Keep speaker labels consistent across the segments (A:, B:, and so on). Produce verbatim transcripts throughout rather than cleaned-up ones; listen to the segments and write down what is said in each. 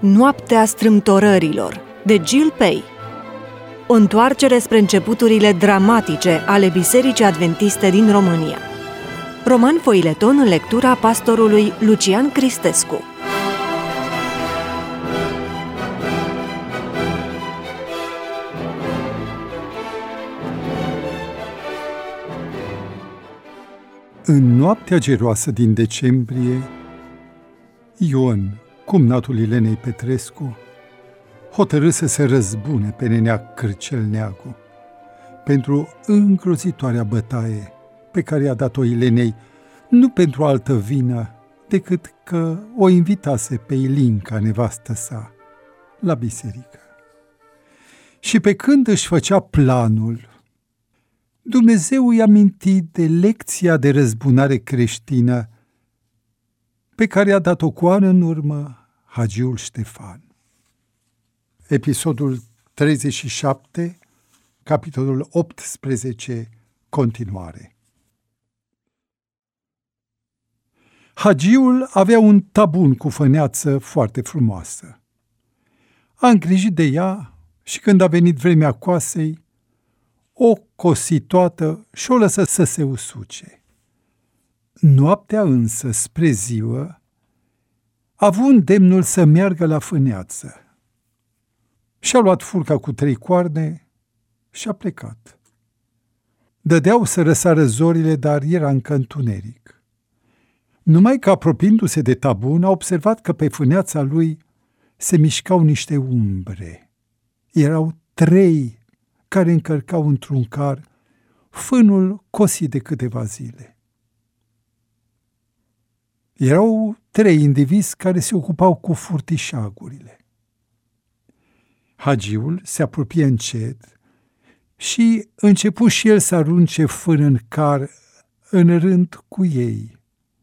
A: Noaptea strâmtorărilor, de Jill Pei. O întoarcere spre începuturile dramatice ale Bisericii Adventiste din România. Roman foileton în lectura pastorului Lucian Cristescu.
B: În noaptea geroasă din decembrie, Ion, cumnatul Ilenei Petrescu, hotărâ să se răzbune pe nenea Cârcel Neagu pentru îngrozitoarea bătaie pe care i-a dat-o Ilenei, nu pentru altă vină decât că o invitase pe Ilinca, nevastă sa, la biserică. Și pe când își făcea planul, Dumnezeu i-a mintit de lecția de răzbunare creștină pe care a dat-o cu ani în urmă Hagiul Ștefan. Episodul treizeci și șapte, capitolul optsprezece, continuare. Hagiul avea un tabun cu făneață foarte frumoasă. A îngrijit de ea și când a venit vremea coasei, o cosi toată și o lăsă să se usuce. Noaptea însă, spre ziua, a avut îndemnul să meargă la fâneață. Și-a luat furca cu trei coarne și a plecat. Dădeau să răsară zorile, dar era încă întuneric. Numai că, apropiindu-se de tabun, a observat că pe fâneața lui se mișcau niște umbre. Erau trei care încărcau într-un car fânul cosit de câteva zile. Erau trei indivizi care se ocupau cu furtișagurile. Hagiul se apropie încet și începu și el să arunce fân în car în rând cu ei.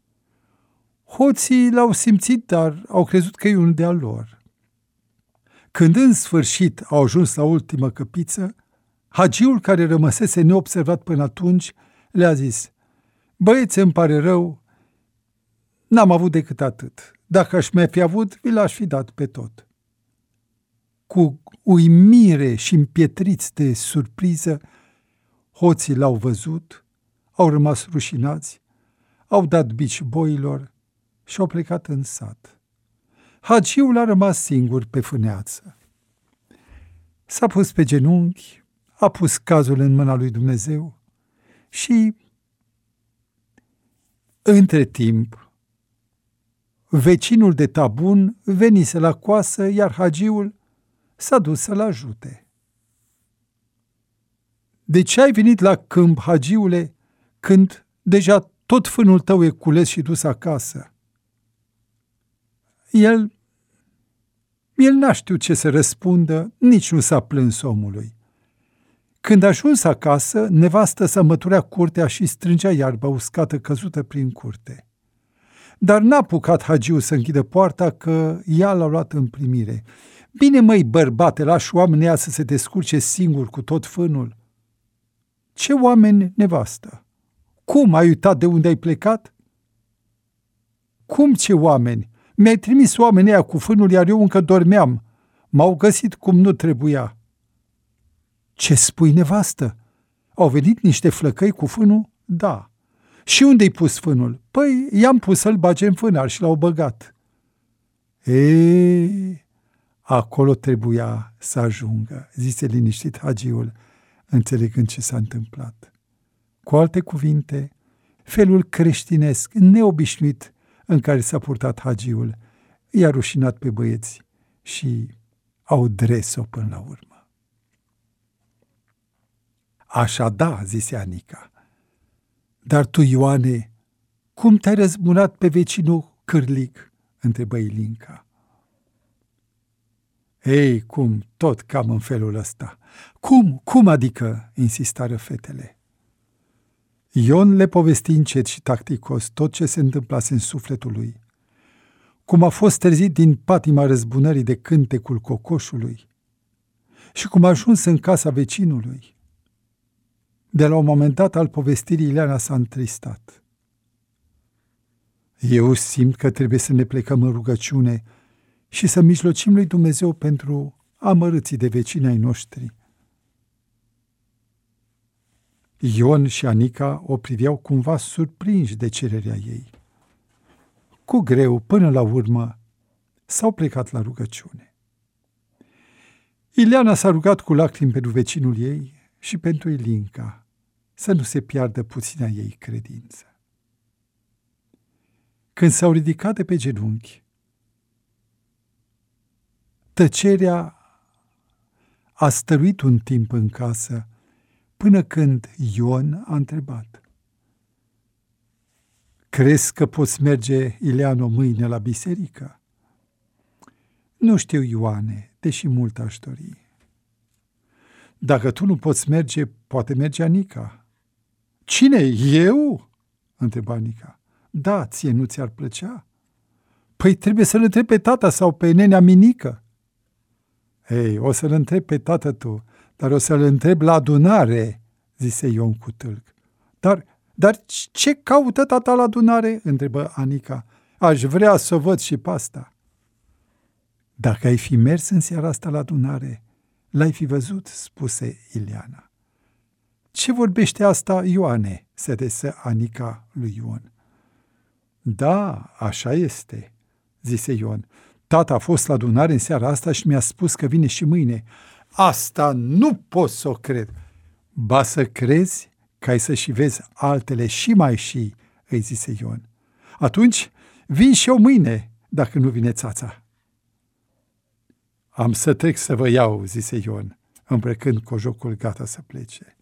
B: Hoții l-au simțit, dar au crezut că e unul de-al lor. Când în sfârșit au ajuns la ultimă căpiță, Hagiul, care rămăsese neobservat până atunci, le-a zis: „Băieți, îmi pare rău, n-am avut decât atât. Dacă aș mai fi avut, vi l-aș fi dat pe tot.” Cu uimire și împietriți de surpriză, hoții l-au văzut, au rămas rușinați, au dat bici boilor și au plecat în sat. Hagiul a rămas singur pe fâneață. S-a pus pe genunchi, a pus cazul în mâna lui Dumnezeu și, între timp, vecinul de tabun venise la coasă, iar Hagiul s-a dus să-l ajute. „De ce ai venit la câmp, Hagiule, când deja tot fânul tău e cules și dus acasă?” El, el n-a știut ce să răspundă, nici nu s-a plâns omului. Când a ajuns acasă, nevastă sa măturea curtea și strângea iarba uscată căzută prin curte. Dar n-a apucat Hagiul să închidă poarta, că ea l-a luat în primire. „Bine, măi, bărbate, lași oamenii ăia să se descurce singur cu tot fânul.” „Ce oameni, nevastă? Cum, ai uitat de unde ai plecat?” „Cum ce oameni? Mi-ai trimis oamenii ăia cu fânul, iar eu încă dormeam. M-au găsit cum nu trebuia.” „Ce spui, nevastă? Au venit niște flăcăi cu fânul?” „Da.” „Și unde-i pus fânul?” „Păi, i-am pus să-l bage în fânar și l-au băgat.” „Eee, acolo trebuia să ajungă,” zise liniștit Hagiul, înțelegând ce s-a întâmplat. Cu alte cuvinte, felul creștinesc neobișnuit în care s-a purtat Hagiul i-a rușinat pe băieți și au dres-o până la urmă. „Așa da,” zise Anica. „Dar tu, Ioane, cum te-ai răzbunat pe vecinul Cârlig?” întrebă Ilinca. „Ei, cum, tot cam în felul ăsta.” „Cum, cum adică?” insistară fetele. Ion le povesti încet și tacticos tot ce se întâmplase în sufletul lui, cum a fost trezit din patima răzbunării de cântecul cocoșului și cum a ajuns în casa vecinului. De la un moment dat al povestirii, Ileana s-a întristat. „Eu simt că trebuie să ne plecăm în rugăciune și să mijlocim lui Dumnezeu pentru amărâții de vecini ai noștri. Ion și Anica o priveau cumva surprinși de cererea ei. Cu greu, până la urmă, s-au plecat la rugăciune. Ileana s-a rugat cu lacrimi pentru vecinul ei și pentru Ilinca, să nu se piardă puțina ei credință. Când s-au ridicat de pe genunchi, tăcerea a stăruit un timp în casă, până când Ion a întrebat: crezi că poți merge, Ileano, mâine la biserică? Nu știu, Ioane, deși mult aș dori. Dacă tu nu poți merge, poate merge Anica. Cine, eu? Întreba Anica. Da, ție nu ți-ar plăcea? Păi trebuie să-l întrebi pe tata sau pe nenea Minică. Ei, o să-l întrebi pe tată tu, dar o să-l întreb la adunare, zise Ion cu tâlc. Dar, dar ce caută tata la adunare? Întrebă Anica. Aș vrea să o văd și pe asta. Dacă ai fi mers în seara asta la adunare, l-ai fi văzut, spuse Ileana. Ce vorbește asta, Ioane? Se adresă Anica lui Ion. Da, așa este, zise Ion. Tata a fost la adunare în seara asta și mi-a spus că vine și mâine. Asta nu pot să o cred. Ba să crezi că ai să și vezi altele și mai și, îi zise Ion. Atunci vin și eu mâine, dacă nu vine țața. Am să trec să vă iau, zise Ion, îmbrăcând cojocul gata să plece.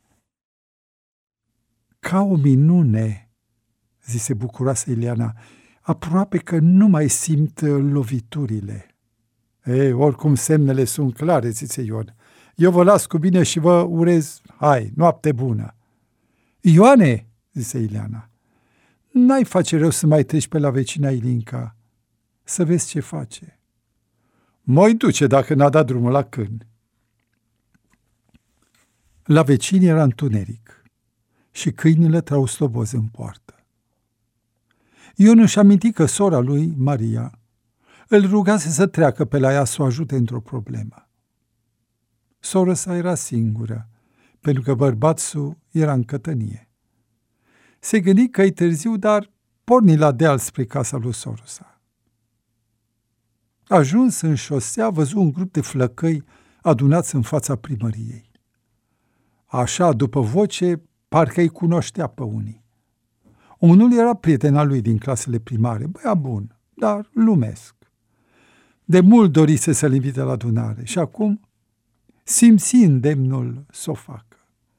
B: Ca o minune, zise bucuroasă Ileana, aproape că nu mai simt loviturile. Ei, oricum semnele sunt clare, zise Ion. Eu vă las cu bine și vă urez, hai, noapte bună. Ioane, zise Ileana, n-ai face rău să mai treci pe la vecina Ilinca, să vezi ce face. Mă-i duce dacă n-a dat drumul la câini. La vecini era întuneric și câinile trau slobozi în poartă. Ion își aminti că sora lui, Maria, îl rugase să treacă pe la ea să o ajute într-o problemă. Sora sa era singură, pentru că bărbatul era în cătănie. Se gândi că e târziu, dar porni la deal spre casa lui sora sa. Ajuns în șosea, văzu un grup de flăcăi adunați în fața primăriei. Așa, după voce, parcă îi cunoștea pe unii. Unul era prietena lui din clasele primare, băiat bun, dar lumesc. De mult dorise să-l invite la adunare și acum simți îndemnul să o facă.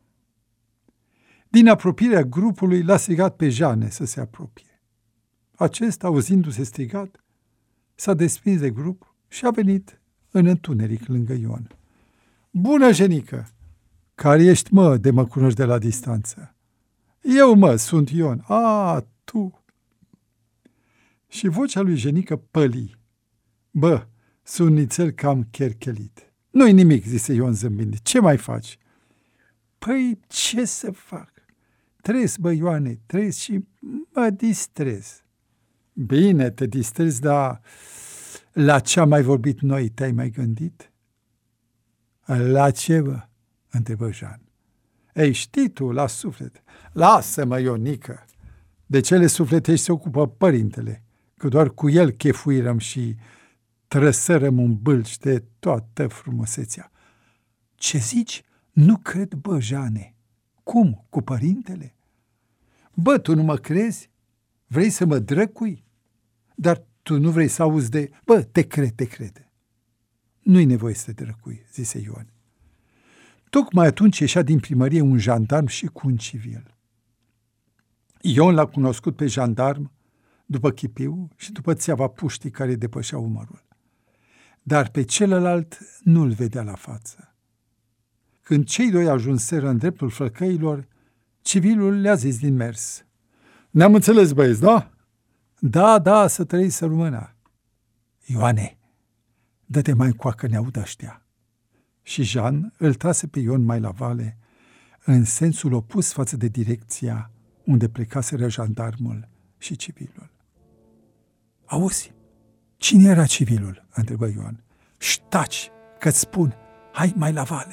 B: Din apropierea grupului l-a strigat pe Jane să se apropie. Acesta, auzindu-se strigat, s-a desprins de grup și a venit în întuneric lângă Ion. Bună, Jenică! Care ești, mă, de mă cunoști de la distanță? Eu, mă, sunt Ion. A, tu! Și vocea lui Jenică păli. Bă, sunt nițel cam cherchelit. Nu-i nimic, zise Ion zâmbind. Ce mai faci? Păi, ce să fac? Trez, bă, Ioane, trez și mă distrez. Bine, te distrezi, dar la ce am mai vorbit noi te-ai mai gândit? La ce, bă? Întrebă Jean. Ei, știi tu, la suflet. Lasă-mă, Ionică. De cele sufletești se ocupă părintele, că doar cu el chefuirăm și trăsărăm un bâlci de toată frumusețea. Ce zici? Nu cred, bă, Jane. Cum? Cu părintele? Bă, tu nu mă crezi? Vrei să mă drăcui? Dar tu nu vrei să auzi de... Bă, te cred, te crede. Nu-i nevoie să te drăcui, zise Ion. Tocmai atunci ieșea din primărie un jandarm și cu un civil. Ion l-a cunoscut pe jandarm după chipiu și după țeava puștii care depășea umărul. Dar pe celălalt nu-l vedea la față. Când cei doi ajunseră în dreptul flăcăilor, civilul le-a zis din mers. Ne-am înțeles, băieți, da? Da, da, să trăiți, să rămână. Ioane, dă-te mai încoacă, ne aud ăștia. Și Jean îl trase pe Ion mai la vale, în sensul opus față de direcția unde plecaseră jandarmul și civilul. Auzi, Cine era civilul? Întrebă Ioan. Ștaci, că-ți spun, hai mai la vale.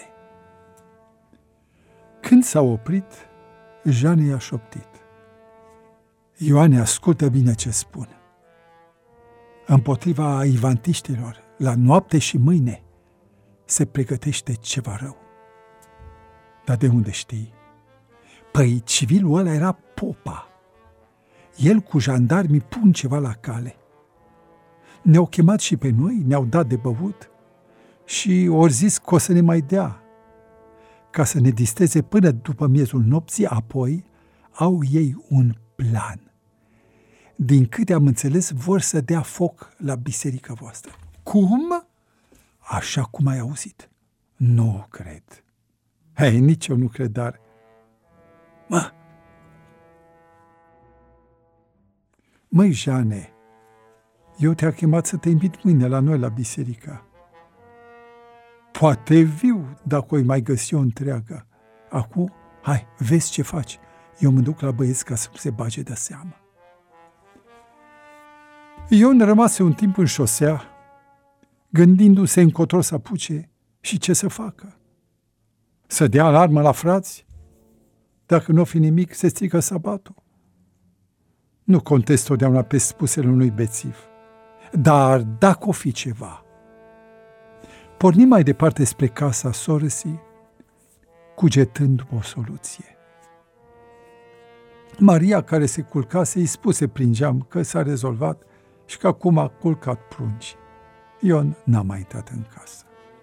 B: Când s-a oprit, Jane i-a șoptit. Ioane, ascultă bine ce spun. Împotriva ivantiștilor, la noapte și mâine, se pregătește ceva rău. Dar de unde știi? Păi civilul ăla era popa. El cu jandarmii pun ceva la cale. Ne-au chemat și pe noi, ne-au dat de băut și ori zis că o să ne mai dea, ca să ne disteze până după miezul nopții, apoi au ei un plan. Din câte am înțeles, vor să dea foc la biserica voastră. Cum? Așa cum ai auzit. Nu cred. Hei, nici eu nu cred, dar... Mă! Măi, Jane, eu te-am chemat să te invit mâine la noi la biserică. Poate viu, dacă o mai găsi o întreagă. Acum, hai, vezi ce faci. Eu mă duc la băieți ca să se bage de seamă. Ion rămase un timp în șosea, gândindu-se încotro să apuce și ce să facă. Să dea alarmă la frați? Dacă nu o fi nimic, se strică sabatul. Nu contest totdeauna pe spusele unui bețiv. Dar dacă o fi ceva... Porni mai departe spre casa sorăsii, cugetând o soluție. Maria, care se culcase, îi spuse prin geam că s-a rezolvat și că acum a culcat prunci. Ion n-a mai intrat în casă.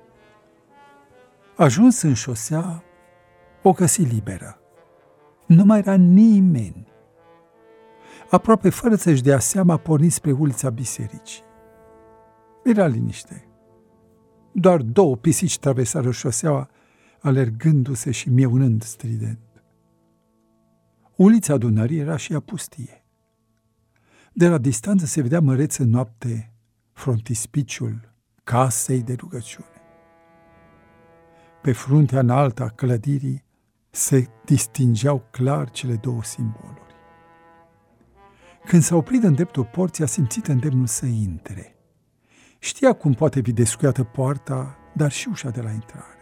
B: Ajuns în șosea, o găsi liberă. Nu mai era nimeni. Aproape fără să-și dea seama, porni spre ulița bisericii. Era liniște. Doar două pisici traversară șoseaua, alergându-se și mieunând strident. Ulița Dunării era și ea pustie. De la distanță se vedea măreț în noapte frontispiciul casei de rugăciune. Pe fruntea înaltă a clădirii se distingeau clar cele două simboluri. Când s-a oprit în dreptul porții, a simțit îndemnul să intre. Știa cum poate fi descuiată poarta, dar și ușa de la intrare.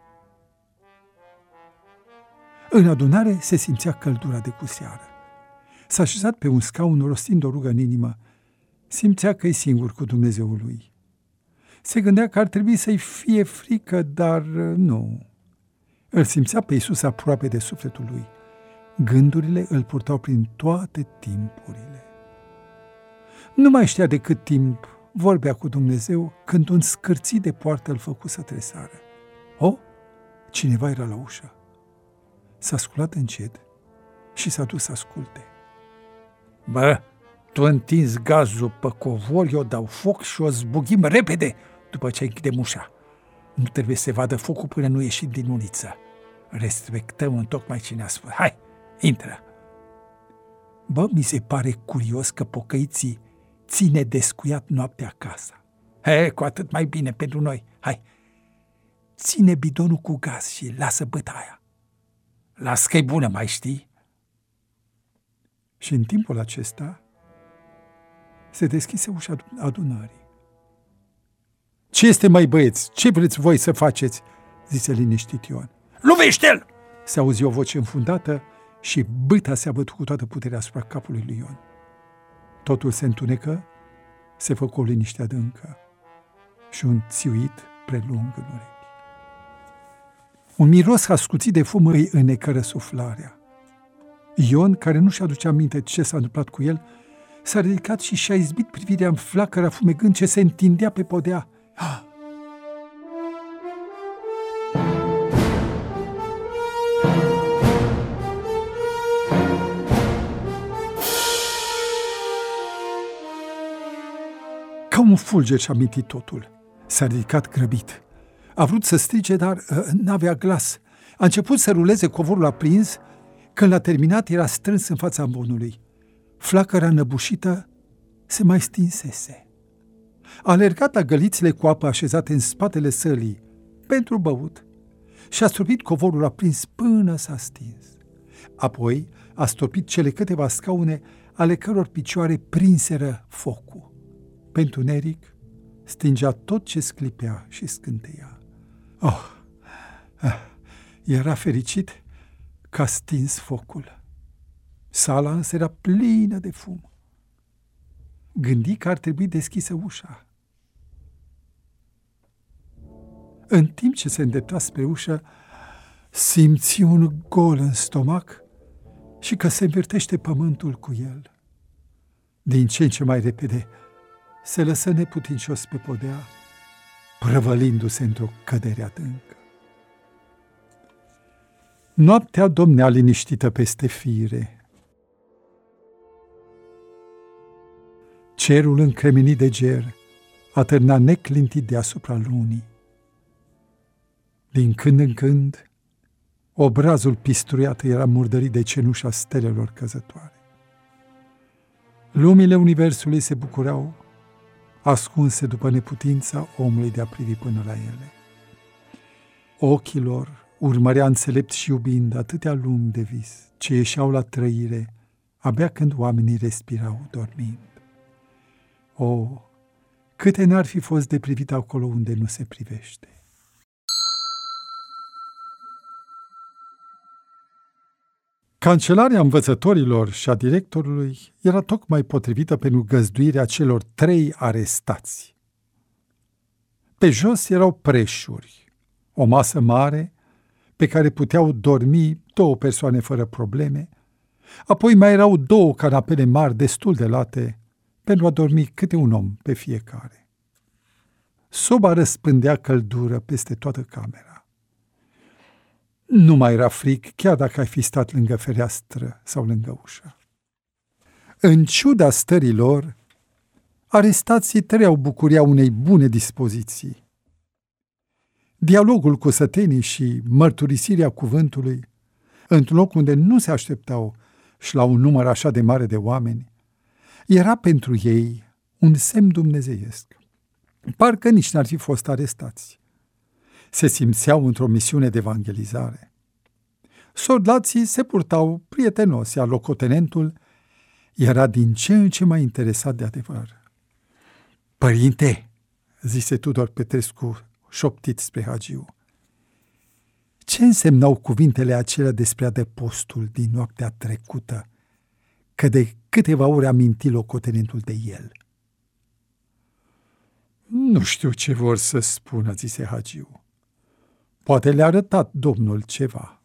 B: În adunare se simțea căldura de cuseară. S-a așezat pe un scaun, rostind o rugă în inimă. Simțea că e singur cu Dumnezeul lui. Se gândea că ar trebui să-i fie frică, dar nu. Îl simțea pe Iisus aproape de sufletul lui. Gândurile îl purtau prin toate timpurile. Nu mai știa de cât timp vorbea cu Dumnezeu când un scârțit de poartă îl făcu să tresară. O, cineva era la ușă. S-a sculat încet și s-a dus să asculte. Bă, tu întinzi gazul pe covor, eu dau foc și o zbugim repede după ce închidem ușa. Nu trebuie să se vadă focul până nu ieșim din uliță. Respectăm întocmai cine a spus. Hai, intră! Bă, mi se pare curios că pocăiții ține descuiat noaptea casa. He, cu atât mai bine pentru noi. Hai, ține bidonul cu gaz și lasă bătaia. Las că-i bună, mai știi? Și în timpul acesta se deschise ușa adunării. Ce este, mai băieți? Ce vreți voi să faceți? Zise liniștit Ioan. Lovește-l! Se auzi o voce înfundată și bâta se abătu cu toată puterea asupra capului lui Ion. Totul se întunecă, se făcu o liniște adâncă și un țiuit prelung în urechi. Un miros ascuțit de fum îi înnecă răsuflarea. Ion, care nu-și aducea aminte ce s-a întâmplat cu el, s-a ridicat și și-a izbit privirea în flacăra fumegând ce se întindea pe podea. Ah! Ca un fulger și-a mintit totul. S-a ridicat grăbit. A vrut să strige, dar uh, n-avea glas. A început să ruleze covorul aprins. Când l-a terminat, era strâns în fața ambonului. Flacăra înăbușită se mai stinsese. A alergat la gălițile cu apă așezate în spatele sălii pentru băut și a stropit covorul aprins până s-a stins. Apoi a stropit cele câteva scaune ale căror picioare prinseră focul. pe întuneric, stingea tot ce sclipea și scânteia. Oh, era fericit că a stins focul. Sala însă era plină de fum. Gândi că ar trebui deschisă ușa. În timp ce se îndrepta spre ușă, simți un gol în stomac și că se învârtește pământul cu el. Din ce în ce mai repede se lăsă neputincios pe podea, prăvălindu-se într-o cădere adâncă. Noaptea domnea liniștită peste fire. Cerul încremenit de ger atârna neclintit deasupra lunii. Din când în când, obrazul pistruiat era murdărit de cenușa stelelor căzătoare. Lumile universului se bucurau, ascunse după neputința omului de a privi până la ele. Ochii lor urmărea înțelept și iubind atâtea lumi de vis, ce ieșeau la trăire, abia când oamenii respirau dormind. O, câte n-ar fi fost de privit acolo unde nu se privește! Cancelarea învățătorilor și a directorului era tocmai potrivită pentru găzduirea celor trei arestați. Pe jos erau preșuri, o masă mare pe care puteau dormi două persoane fără probleme, apoi mai erau două canapele mari destul de late pentru a dormi câte un om pe fiecare. Soba răspândea căldură peste toată camera. Nu mai era frig, chiar dacă ai fi stat lângă fereastră sau lângă ușă. În ciuda stării lor, arestații trăiau bucuria unei bune dispoziții. Dialogul cu sătenii și mărturisirea cuvântului, într-un loc unde nu se așteptau și la un număr așa de mare de oameni, era pentru ei un semn dumnezeiesc. Parcă nici n-ar fi fost arestați. Se simțeau într-o misiune de evangelizare. Soldații se purtau prietenos, iar locotenentul era din ce în ce mai interesat de adevăr. "Părinte," zise Tudor Petrescu, șoptit spre Hagiu, "ce însemnau cuvintele acelea despre adăpostul din noaptea trecută, că de câteva ore aminti locotenentul de el?" "Nu știu ce vor să spună," zise Hagiu. "Poate le-a arătat Domnul ceva."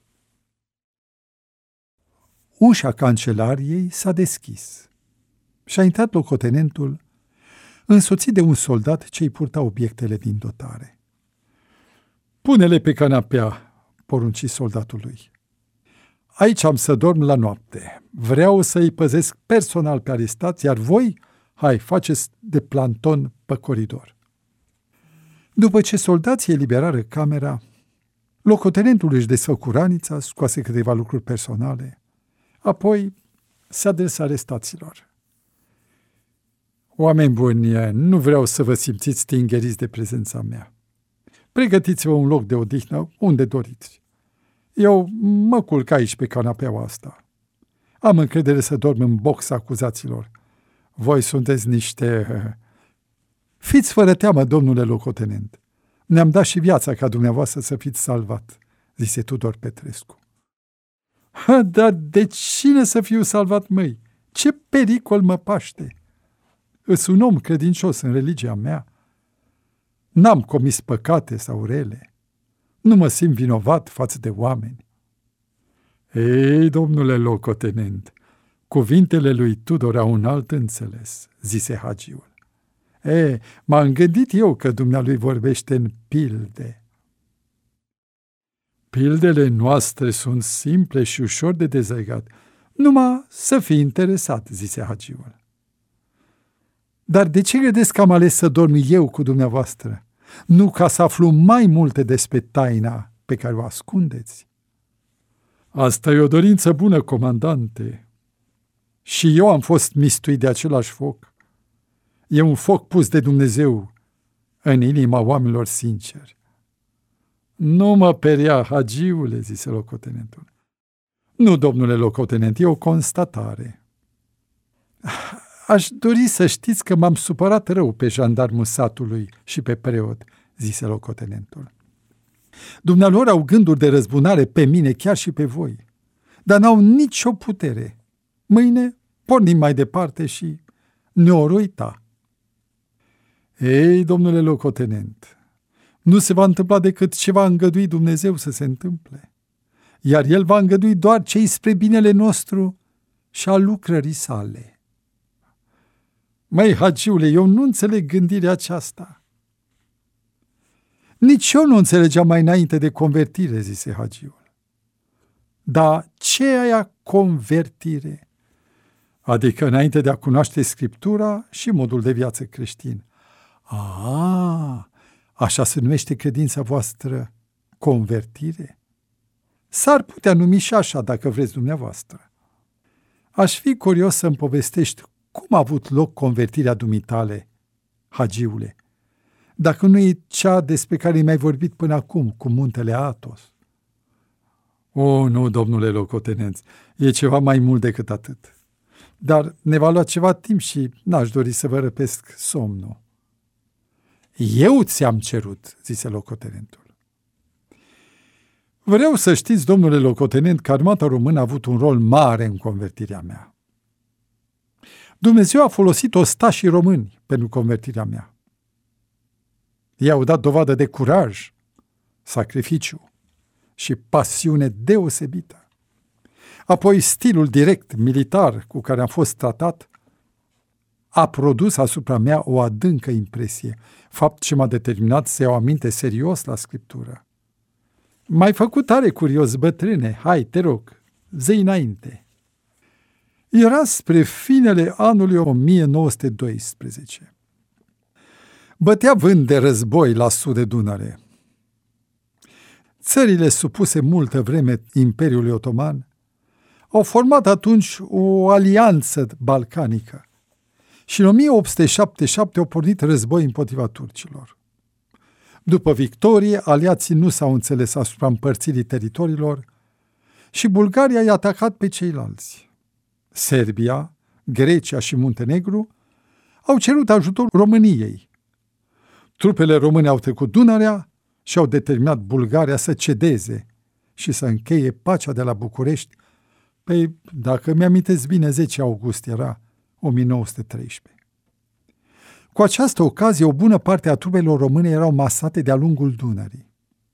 B: Ușa cancelariei s-a deschis și a intrat locotenentul, însoțit de un soldat ce îi purta obiectele din dotare. "Pune-le pe canapea," porunci soldatului. "Aici am să dorm la noapte. Vreau să-i păzesc personal pe arestați, iar voi, hai, faceți de planton pe coridor." După ce soldații eliberară camera, locotenentul își desfăcu ranița, scoase câteva lucruri personale, apoi se adresă arestaților. "Oameni buni, nu vreau să vă simțiți stingeriți de prezența mea. Pregătiți-vă un loc de odihnă unde doriți. Eu mă culc aici pe canapeaua asta. Am încredere să dorm în box acuzaților. Voi sunteți niște... Fiți fără teamă, domnule locotenent. Ne-am dat și viața ca dumneavoastră să fiți salvat," zise Tudor Petrescu. "Ha, dar de cine să fiu salvat, măi? Ce pericol mă paște? Îs un om credincios în religia mea. N-am comis păcate sau rele. Nu mă simt vinovat față de oameni." "Ei, domnule locotenent, cuvintele lui Tudor au un alt înțeles," zise Hagiul. "E, m-am gândit eu că dumnealui vorbește în pilde." "Pildele noastre sunt simple și ușor de dezlegat. Numai să fii interesat," zise Hagiul. "Dar de ce credeți că am ales să dorm eu cu dumneavoastră? Nu ca să aflu mai multe despre taina pe care o ascundeți?" "Asta e o dorință bună, comandante. Și eu am fost mistuit de același foc. E un foc pus de Dumnezeu în inima oamenilor sinceri." "Nu mă peria, Hagiule," zise locotenentul. "Nu, domnule locotenent, e o constatare." Aș dori să știți că m-am supărat rău pe jandarmul satului și pe preot, zise locotenentul. Dumnealor au gânduri de răzbunare pe mine, chiar și pe voi, dar n-au nicio putere. Mâine pornim mai departe și ne or uita. Ei, domnule locotenent, nu se va întâmpla decât ce va îngădui Dumnezeu să se întâmple, iar El va îngădui doar ce-i spre binele nostru și al lucrării sale. Măi, hagiule, eu nu înțeleg gândirea aceasta. Nici eu nu înțelegeam mai înainte de convertire, zise hagiul. Dar ce e aia convertire? Adică înainte de a cunoaște Scriptura și modul de viață creștin. A, așa se numește credința voastră, convertire? S-ar putea numi și așa, dacă vreți dumneavoastră. Aș fi curios să-mi povestești cum a avut loc convertirea dumitale, hagiule, dacă nu e cea despre care mi-ai vorbit până acum, cu muntele Athos. O, nu, domnule locotenent, e ceva mai mult decât atât. Dar ne va lua ceva timp și n-aș dori să vă răpesc somnul. Eu ți-am cerut, zise locotenentul. Vreau să știți, domnule locotenent, că armata română a avut un rol mare în convertirea mea. Dumnezeu a folosit ostașii români pentru convertirea mea. Ei au dat dovadă de curaj, sacrificiu și pasiune deosebită. Apoi stilul direct militar cu care am fost tratat a produs asupra mea o adâncă impresie, fapt ce m-a determinat să iau aminte serios la Scriptură. M-ai făcut tare curios, bătrâne, hai, te rog, zi înainte. Era spre finele anului o mie nouă sute doisprezece. Bătea vânt de război la sud de Dunăre. Țările supuse multă vreme Imperiului Otoman au format atunci o alianță balcanică și în o mie opt sute șaptezeci și șapte au pornit război împotriva turcilor. După victorie, aliații nu s-au înțeles asupra împărțirii teritoriilor și Bulgaria i-a atacat pe ceilalți. Serbia, Grecia și Muntenegru au cerut ajutor României. Trupele române au trecut Dunărea și au determinat Bulgaria să cedeze și să încheie pacea de la București pe, dacă mi-amintesc bine, zece august era o mie nouă sute treisprezece. Cu această ocazie, o bună parte a trupelor române erau masate de-a lungul Dunării.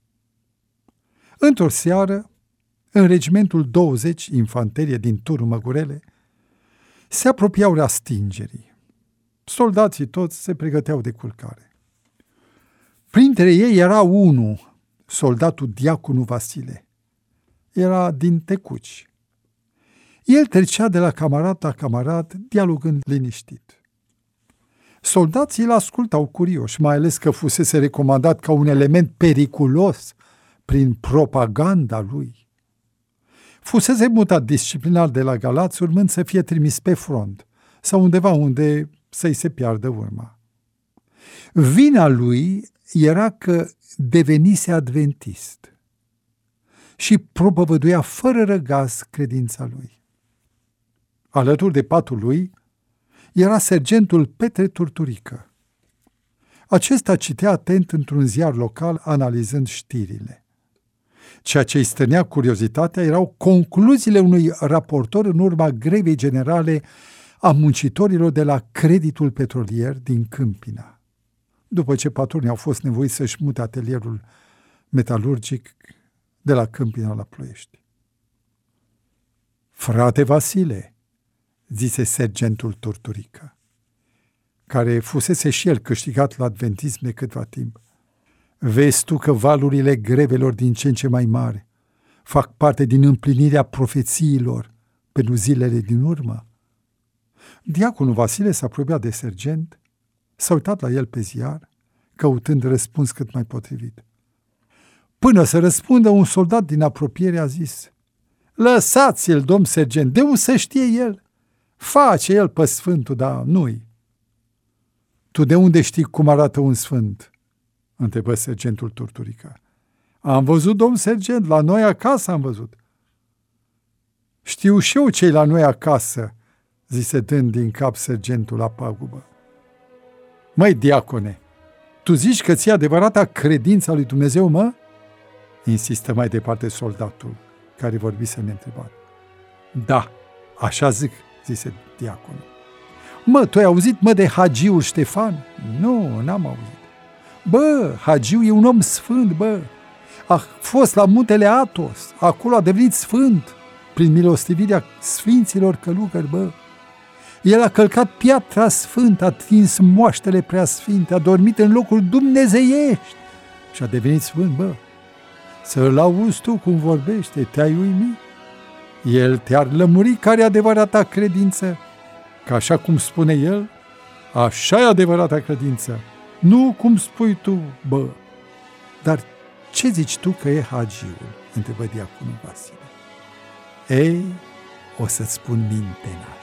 B: Într-o seară, în regimentul douăzeci, infanterie din Turnul Măgurele, se apropiau rastingerii. Soldații toți se pregăteau de culcare. Printre ei era unul, soldatul Diaconu Vasile. Era din Tecuci. El trecea de la camarad la camarad, dialogând liniștit. Soldații îl ascultau curioși, mai ales că fusese recomandat ca un element periculos prin propaganda lui. Fusese mutat disciplinar de la Galați, urmând să fie trimis pe front sau undeva unde să-i se piardă urma. Vina lui era că devenise adventist și propovăduia fără răgaz credința lui. Alături de patul lui era sergentul Petre Turturică. Acesta citea atent într-un ziar local, analizând știrile. Ceea ce îi stănea curiozitatea erau concluziile unui raportor în urma grevei generale a muncitorilor de la Creditul Petrolier din Câmpina, după ce patronii au fost nevoiți să-și mute atelierul metalurgic de la Câmpina la Ploiești. Frate Vasile, zise sergentul Turturică, care fusese și el câștigat la adventism de câtva timp, vezi tu că valurile grevelor din ce în ce mai mari fac parte din împlinirea profețiilor pentru zilele din urmă? Diaconul Vasile s-a apropiat de sergent, s-a uitat la el pe ziar, căutând răspuns cât mai potrivit. Până să răspundă, un soldat din apropiere a zis: lăsați-l, domn sergent, de unde să știe el? Face el pe sfântul, dar nu-i. Tu de unde știi cum arată un sfânt? Întrebă sergentul Turturică. Am văzut, domn sergent, la noi acasă am văzut. Știu și eu ce-i la noi acasă, zise dând din cap sergentul la pagubă. Măi, diacone, tu zici că ți-e adevărata credința lui Dumnezeu, mă? Insistă mai departe soldatul, care vorbise neîntrebat. Da, așa zic, zise diaconul. Mă, tu ai auzit, mă, de Hagiul Ștefan? Nu, n-am auzit. Bă, Hagiu e un om sfânt, bă. A fost la muntele Atos, acolo a devenit sfânt, prin milostivirea sfinților călugări, bă. El a călcat piatra sfântă, a atins moaștele preasfinte, a dormit în locuri dumnezeiești și a devenit sfânt, bă. Să-l auzi tu cum vorbește, te-ai uimit? El te-ar lămuri care e adevărata credință, că așa cum spune el, așa e adevărata credință, nu cum spui tu, bă. Dar ce zici tu că e Hagiul? Întrebă diaconul Vasile. Ei, o să-ți spun mintenat.